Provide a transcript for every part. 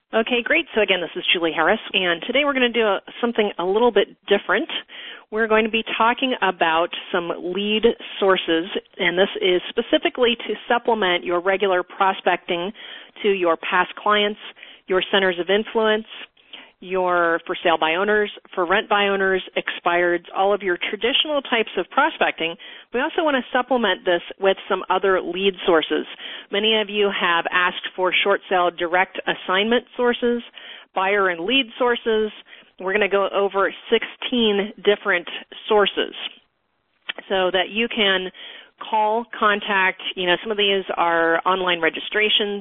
Okay, great. So again, this is Julie Harris, and today we're going to do something a little bit different. We're going to be talking about some lead sources, and this is specifically to supplement your regular prospecting to your past clients, your centers of influence, your for sale by owners, for rent by owners, expireds, all of your traditional types of prospecting. We also want to supplement this with some other lead sources. Many of you have asked for short sale direct assignment sources, buyer and lead sources. We're going to go over 16 different sources so that you can call, contact. Some of these are online registrations.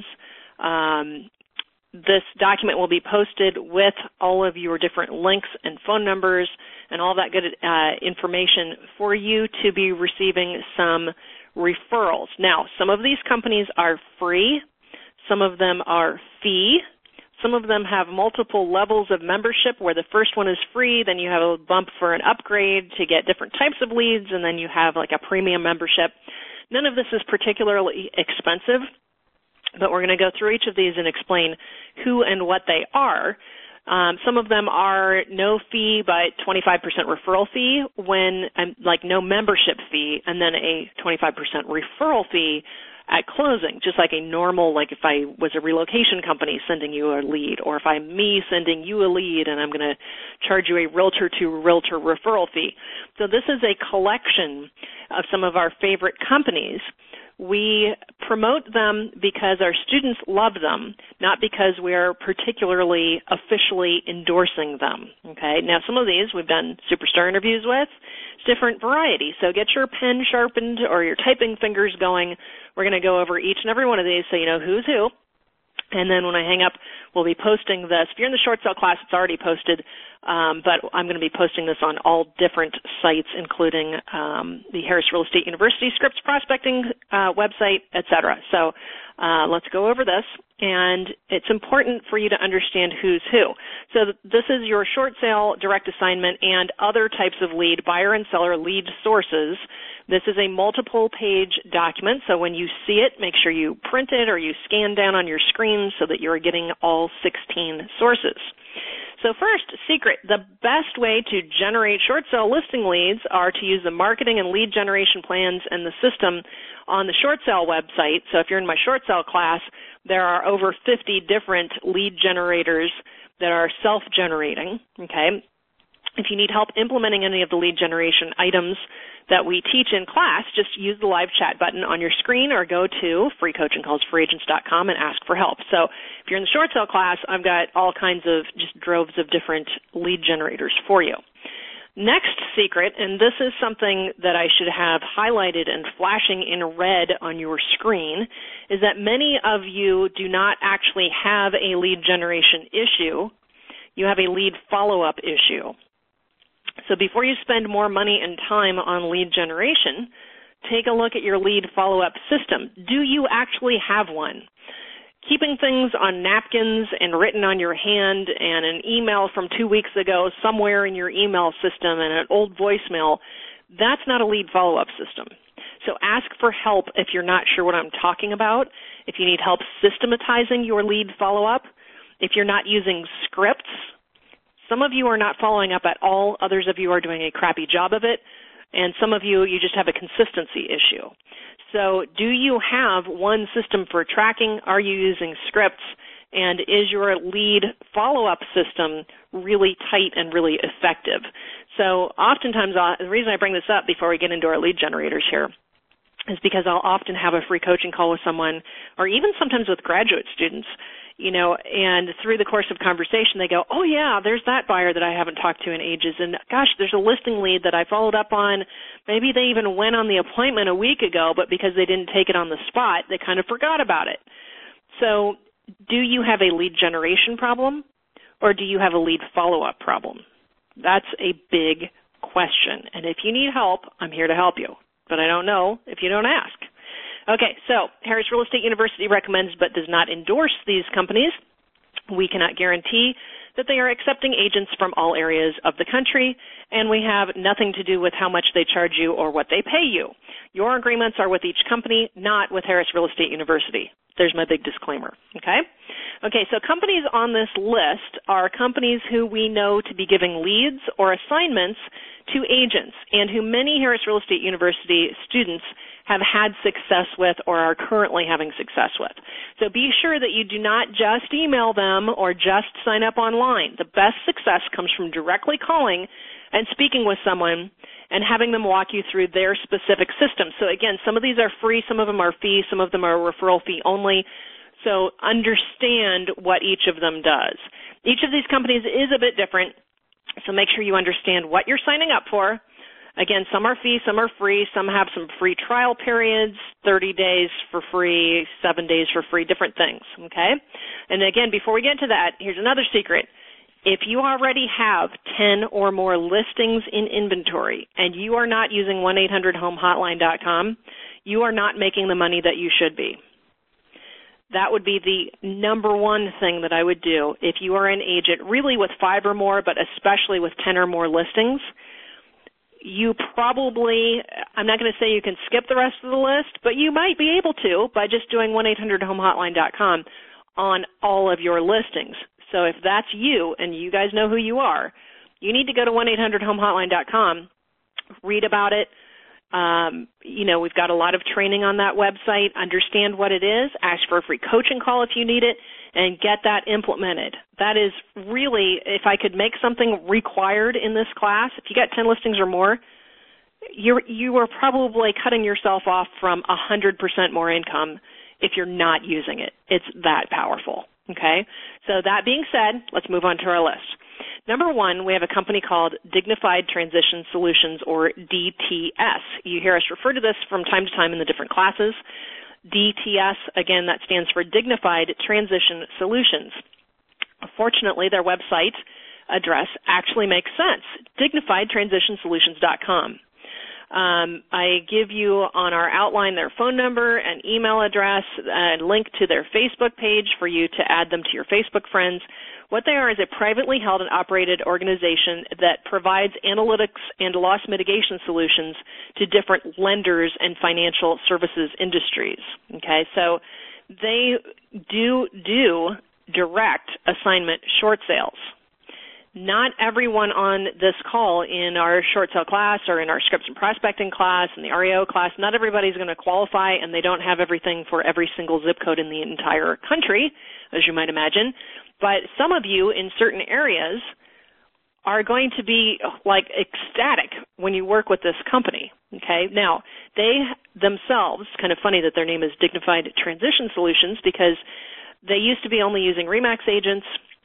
This document will be posted with all of your different links and phone numbers and all that good information for you to be receiving some referrals. Now, some of these companies are free. Some of them are fee. Some of them have multiple levels of membership where the first one is free, then you have a bump for an upgrade to get different types of leads, and then you have like a premium membership. None of this is particularly expensive, but we're going to go through each of these and explain who and what they are. Some of them are no fee but 25% referral fee, like no membership fee, and then a 25% referral fee at closing, just like a normal, like if I was a relocation company sending you a lead, or if I'm me sending you a lead and I'm going to charge you a realtor-to-realtor referral fee. So this is a collection of some of our favorite companies. We promote them because our students love them, not because we're particularly officially endorsing them. Okay. Now, some of these we've done superstar interviews with. It's different variety. So get your pen sharpened or your typing fingers going. We're going to go over each and every one of these so you know who's who. And then when I hang up, we'll be posting this. If you're in the short sale class, it's already posted, but I'm going to be posting this on all different sites, including the Harris Real Estate University Scripps Prospecting website, et cetera. So let's go over this, and it's important for you to understand who's who. So this is your short sale, direct assignment, and other types of lead, buyer and seller lead sources. This is a multiple-page document, so when you see it, make sure you print it or you scan down on your screen so that you're getting all 16 sources. So first, secret, the best way to generate short sale listing leads are to use the marketing and lead generation plans and the system on the short sale website. So if you're in my short sale class, there are over 50 different lead generators that are self-generating, okay? If you need help implementing any of the lead generation items that we teach in class, just use the live chat button on your screen or go to freecoachingcallsforagents.com and ask for help. So if you're in the short sale class, I've got all kinds of just droves of different lead generators for you. Next secret, and this is something that I should have highlighted and flashing in red on your screen, is that many of you do not actually have a lead generation issue. You have a lead follow-up issue. So before you spend more money and time on lead generation, take a look at your lead follow-up system. Do you actually have one? Keeping things on napkins and written on your hand and an email from 2 weeks ago somewhere in your email system and an old voicemail, that's not a lead follow-up system. So ask for help if you're not sure what I'm talking about, if you need help systematizing your lead follow-up, if you're not using scripts. Some of you are not following up at all. Others of you are doing a crappy job of it. And some of you just have a consistency issue. So do you have one system for tracking? Are you using scripts? And is your lead follow-up system really tight and really effective? So oftentimes, the reason I bring this up before we get into our lead generators here is because I'll often have a free coaching call with someone, or even sometimes with graduate students, and through the course of conversation, they go, oh, yeah, there's that buyer that I haven't talked to in ages. And, gosh, there's a listing lead that I followed up on. Maybe they even went on the appointment a week ago, but because they didn't take it on the spot, they kind of forgot about it. So do you have a lead generation problem, or do you have a lead follow-up problem? That's a big question. And if you need help, I'm here to help you. But I don't know if you don't ask. Okay, so Harris Real Estate University recommends but does not endorse these companies. We cannot guarantee that they are accepting agents from all areas of the country, and we have nothing to do with how much they charge you or what they pay you. Your agreements are with each company, not with Harris Real Estate University. There's my big disclaimer, okay? Okay, so companies on this list are companies who we know to be giving leads or assignments to agents and who many Harris Real Estate University students have had success with or are currently having success with. So be sure that you do not just email them or just sign up online. The best success comes from directly calling and speaking with someone and having them walk you through their specific system. So again, some of these are free, some of them are fee, some of them are referral fee only. So understand what each of them does. Each of these companies is a bit different, so make sure you understand what you're signing up for. Again, some are fee, some are free, some have some free trial periods, 30 days for free, 7 days for free, different things, okay? And again, before we get into that, here's another secret. If you already have 10 or more listings in inventory and you are not using 1-800-HOME-HOTLINE.com, you are not making the money that you should be. That would be the number one thing that I would do if you are an agent, really with 5 or more, but especially with 10 or more listings. You probably, I'm not going to say you can skip the rest of the list, but you might be able to by just doing 1-800-HOME-HOTLINE.com on all of your listings. So if that's you and you guys know who you are, you need to go to 1-800-HOME-HOTLINE.com, read about it. We've got a lot of training on that website. Understand what it is. Ask for a free coaching call if you need it, and get that implemented. That is really, if I could make something required in this class, if you got 10 listings or more, you are probably cutting yourself off from 100% more income if you're not using it. It's that powerful, okay? So that being said, let's move on to our list. Number one, we have a company called Dignified Transition Solutions, or DTS. You hear us refer to this from time to time in the different classes. DTS, again, that stands for Dignified Transition Solutions. Fortunately, their website address actually makes sense, dignifiedtransitionsolutions.com. I give you on our outline their phone number and email address, a link to their Facebook page for you to add them to your Facebook friends. What they are is a privately held and operated organization that provides analytics and loss mitigation solutions to different lenders and financial services industries. Okay, so they do direct assignment short sales. Not everyone on this call in our short sale class or in our scripts and prospecting class and the REO class, not everybody's going to qualify, and they don't have everything for every single zip code in the entire country, as you might imagine. But some of you in certain areas are going to be like ecstatic when you work with this company. Okay, now they themselves, kind of funny that their name is Dignified Transition Solutions, because they used to be only using RE/MAX agents.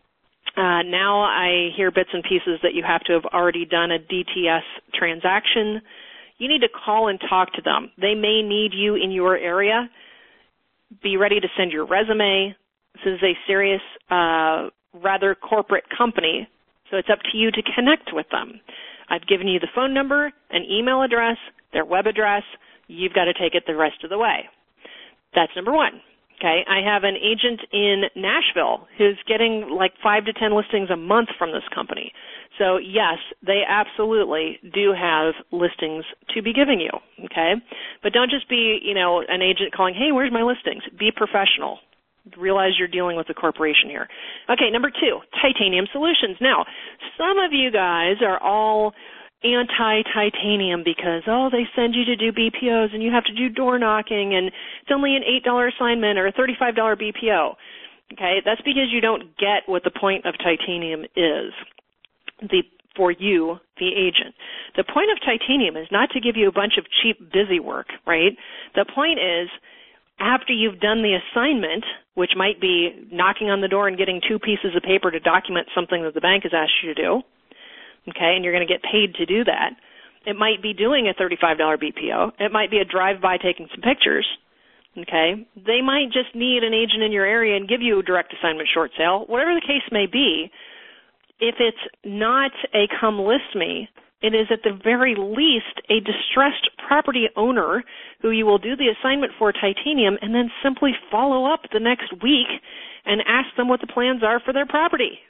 Now I hear bits and pieces that you have to have already done a DTS transaction. You need to call and talk to them. They may need you in your area. Be ready to send your resume. This is a serious, rather corporate company, so it's up to you to connect with them. I've given you the phone number, an email address, their web address. You've got to take it the rest of the way. That's number one. Okay, I have an agent in Nashville who's getting like 5 to 10 listings a month from this company. So yes, they absolutely do have listings to be giving you, okay? But don't just be, an agent calling, hey, where's my listings? Be professional. Realize you're dealing with a corporation here. Okay, number two, Titanium Solutions. Now, some of you guys are all anti-Titanium because, they send you to do BPOs and you have to do door knocking and it's only an $8 assignment or a $35 BPO. Okay, that's because you don't get what the point of Titanium is for you, the agent. The point of Titanium is not to give you a bunch of cheap busy work, right? The point is, after you've done the assignment, which might be knocking on the door and getting 2 pieces of paper to document something that the bank has asked you to do, okay, and you're going to get paid to do that. It might be doing a $35 BPO. It might be a drive-by taking some pictures, okay. They might just need an agent in your area and give you a direct assignment short sale. Whatever the case may be, if it's not a come list me, it is at the very least a distressed property owner who you will do the assignment for Titanium and then simply follow up the next week and ask them what the plans are for their property.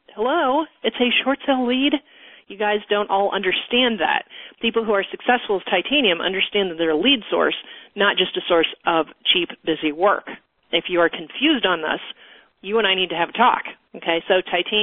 Hello, it's a short sale lead. You guys don't all understand that. People who are successful as Titanium understand that they're a lead source, not just a source of cheap, busy work. If you are confused on this, you and I need to have a talk. Okay, so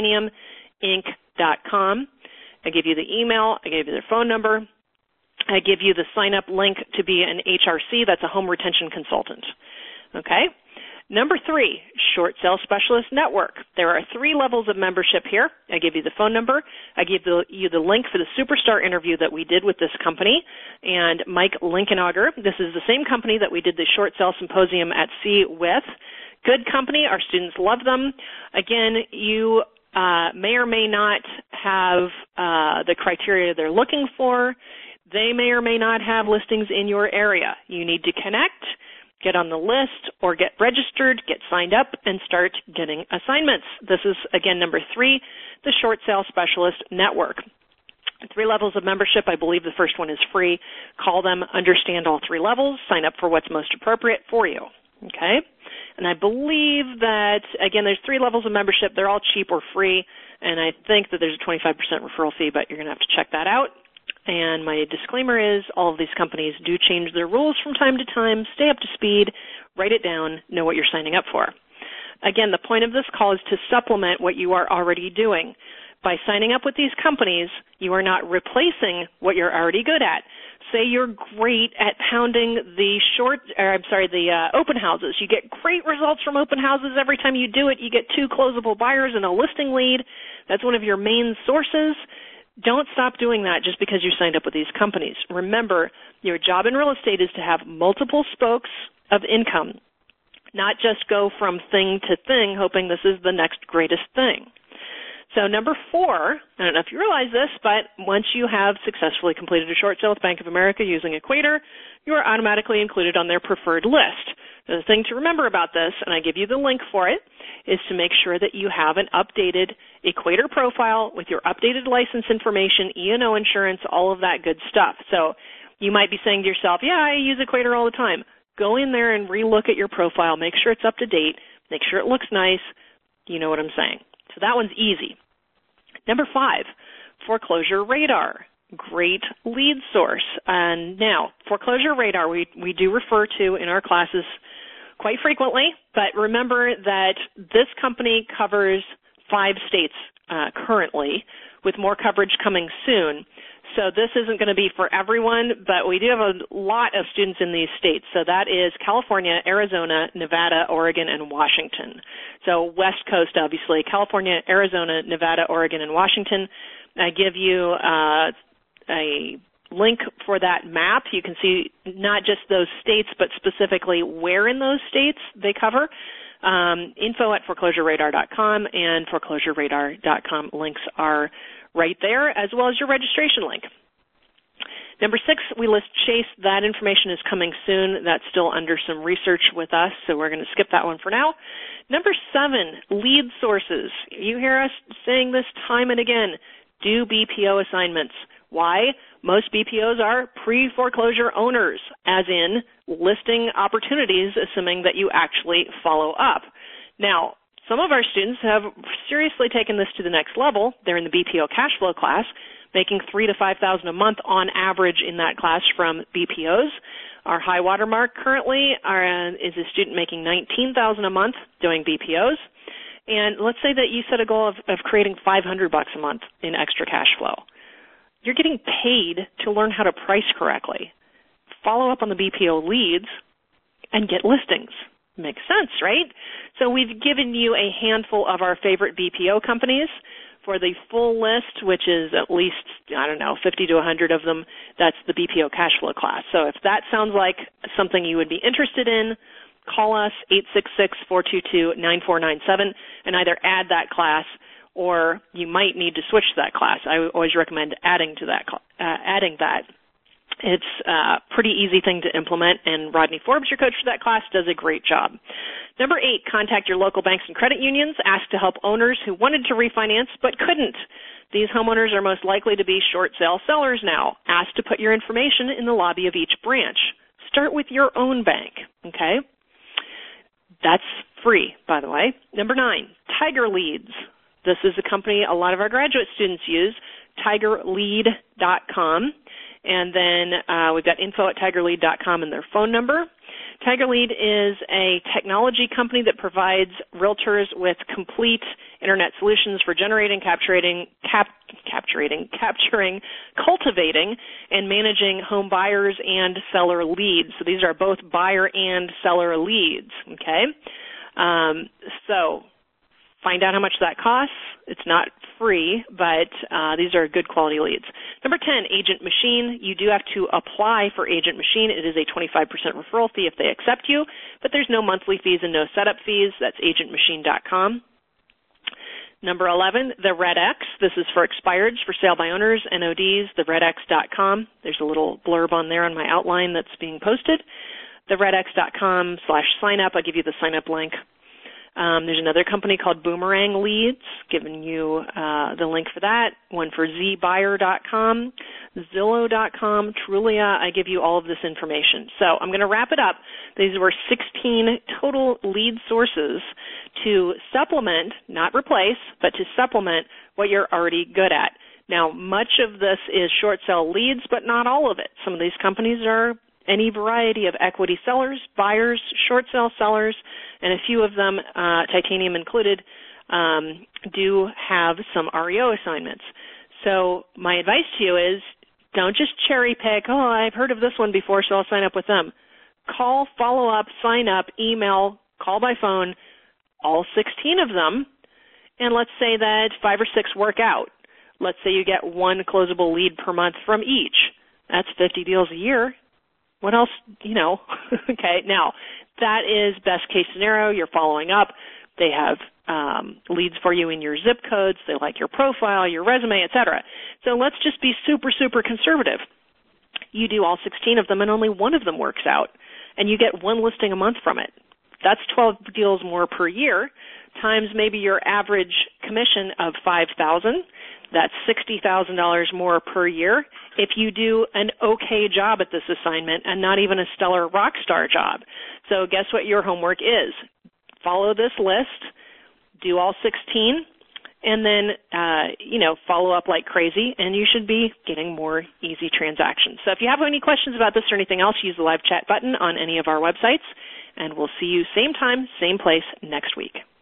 titaniuminc.com. I give you the email. I gave you their phone number. I give you the sign-up link to be an HRC. That's a home retention consultant. Okay? Number 3, Short Sale Specialist Network. There are 3 levels of membership here. I give you the phone number. I give you the link for the superstar interview that we did with this company and Mike Linkenauger. This is the same company that we did the Short Sale Symposium at Sea with. Good company. Our students love them. Again, you may or may not have the criteria they're looking for. They may or may not have listings in your area. You need to connect, get on the list, or get registered, get signed up, and start getting assignments. This is, again, number 3, the Short Sale Specialist Network. 3 levels of membership. I believe the first one is free. Call them, understand all 3 levels, sign up for what's most appropriate for you. Okay? And I believe that, again, there's 3 levels of membership. They're all cheap or free, and I think that there's a 25% referral fee, but you're going to have to check that out. And my disclaimer is all of these companies do change their rules from time to time. Stay up to speed, write it down, know what you're signing up for. Again, the point of this call is to supplement what you are already doing. By signing up with these companies, you are not replacing what you're already good at. Say you're great at pounding the open houses. You get great results from open houses. Every time you do it, you get 2 closable buyers and a listing lead. That's one of your main sources. Don't stop doing that just because you signed up with these companies. Remember, your job in real estate is to have multiple spokes of income, not just go from thing to thing hoping this is the next greatest thing. So number 4, I don't know if you realize this, but once you have successfully completed a short sale with Bank of America using Equator, you are automatically included on their preferred list. The thing to remember about this, and I give you the link for it, is to make sure that you have an updated Equator profile with your updated license information, E&O insurance, all of that good stuff. So you might be saying to yourself, yeah, I use Equator all the time. Go in there and relook at your profile. Make sure it's up to date. Make sure it looks nice. You know what I'm saying. So that one's easy. Number 5, Foreclosure Radar. Great lead source. And now, Foreclosure Radar we do refer to in our classes quite frequently, but remember that this company covers 5 states currently, with more coverage coming soon. So this isn't going to be for everyone, but we do have a lot of students in these states. So that is California, Arizona, Nevada, Oregon, and Washington. So West Coast, obviously, California, Arizona, Nevada, Oregon, and Washington. I give you a link for that map. You can see not just those states, but specifically where in those states they cover. Info at foreclosureradar.com and foreclosureradar.com links are right there, as well as your registration link. Number 6, we list Chase. That information is coming soon. That's still under some research with us, so we're going to skip that one for now. Number 7, lead sources. You hear us saying this time and again. Do BPO assignments. Why? Most BPOs are pre-foreclosure owners, as in listing opportunities, assuming that you actually follow up. Now, some of our students have seriously taken this to the next level. They're in the BPO cash flow class, making $3,000 to $5,000 a month on average in that class from BPOs. Our high water mark currently is a student making $19,000 a month doing BPOs. And let's say that you set a goal of creating $500 a month in extra cash flow. You're getting paid to learn how to price correctly. Follow up on the BPO leads and get listings. Makes sense, right? So we've given you a handful of our favorite BPO companies. For the full list, which is at least, 50 to 100 of them, that's the BPO cash flow class. So if that sounds like something you would be interested in, call us 866-422-9497 and either add that class, or you might need to switch to that class. I always recommend adding that. It's a pretty easy thing to implement, and Rodney Forbes, your coach for that class, does a great job. Number 8, contact your local banks and credit unions. Ask to help owners who wanted to refinance but couldn't. These homeowners are most likely to be short sale sellers now. Ask to put your information in the lobby of each branch. Start with your own bank, okay? That's free, by the way. Number 9, Tiger Leads. This is a company a lot of our graduate students use, TigerLead.com. And then we've got info@tigerlead.com and their phone number. TigerLead is a technology company that provides realtors with complete internet solutions for generating, capturing, cultivating, and managing home buyers and seller leads. So these are both buyer and seller leads, okay? So find out how much that costs. It's not free, but these are good quality leads. Number 10, Agent Machine. You do have to apply for Agent Machine. It is a 25% referral fee if they accept you, but there's no monthly fees and no setup fees. That's agentmachine.com. Number 11, the Red X. This is for expireds, for sale by owners, NODs, theredx.com. There's a little blurb on there on my outline that's being posted. Theredx.com/sign-up. I'll give you the sign-up link. There's another company called Boomerang Leads, giving you the link for that. One for zbuyer.com, Zillow.com, Trulia. I give you all of this information. So I'm going to wrap it up. These were 16 total lead sources to supplement, not replace, but to supplement what you're already good at. Now, much of this is short sale leads, but not all of it. Some of these companies are any variety of equity sellers, buyers, short sale sellers, and a few of them, Titanium included, do have some REO assignments. So my advice to you is don't just cherry pick, oh, I've heard of this one before, so I'll sign up with them. Call, follow up, sign up, email, call by phone, all 16 of them, and let's say that 5 or 6 work out. Let's say you get one closable lead per month from each. That's 50 deals a year. What else, Okay, now, that is best case scenario. You're following up. They have leads for you in your zip codes. They like your profile, your resume, et cetera. So let's just be super, super conservative. You do all 16 of them, and only one of them works out, and you get one listing a month from it. That's 12 deals more per year, times maybe your average commission of $5,000. That's $60,000 more per year if you do an okay job at this assignment and not even a stellar rock star job. So guess what your homework is? Follow this list, do all 16, and then, follow up like crazy, and you should be getting more easy transactions. So if you have any questions about this or anything else, use the live chat button on any of our websites, and we'll see you same time, same place next week.